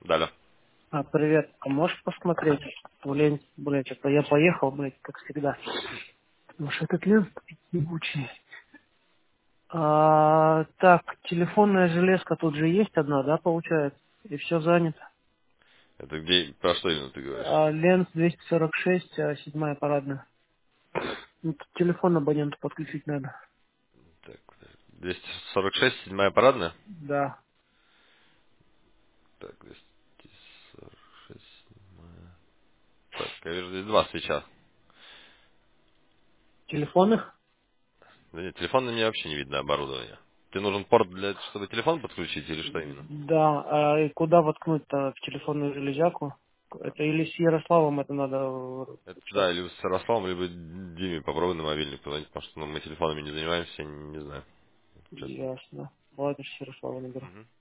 Далее. Привет. А можешь посмотреть? Блин, блядь, это я поехал, блядь, как всегда. Потому что этот лес ебучий. Так, телефонная железка тут же есть одна, да, получается? И все занято. Это где, про что именно ты говоришь? Ленс 246, седьмая парадная. Ну, тут телефон абоненту подключить надо. Так, 246, седьмая парадная? Да. Так, 246. Так, я вижу, здесь два свеча. Телефон их? Да нет, телефон на мне вообще не видно оборудование. Тебе нужен порт для, чтобы телефон подключить или что именно? Да. И куда воткнуть-то в телефонную железяку? Это или с Ярославом это надо Это решать? да, либо с Ярославом, либо Диме попробуй на мобильник позвонить, потому что мы телефонами не занимаемся, не знаю, честно. Ясно. Ладно, с Ярослава наберу.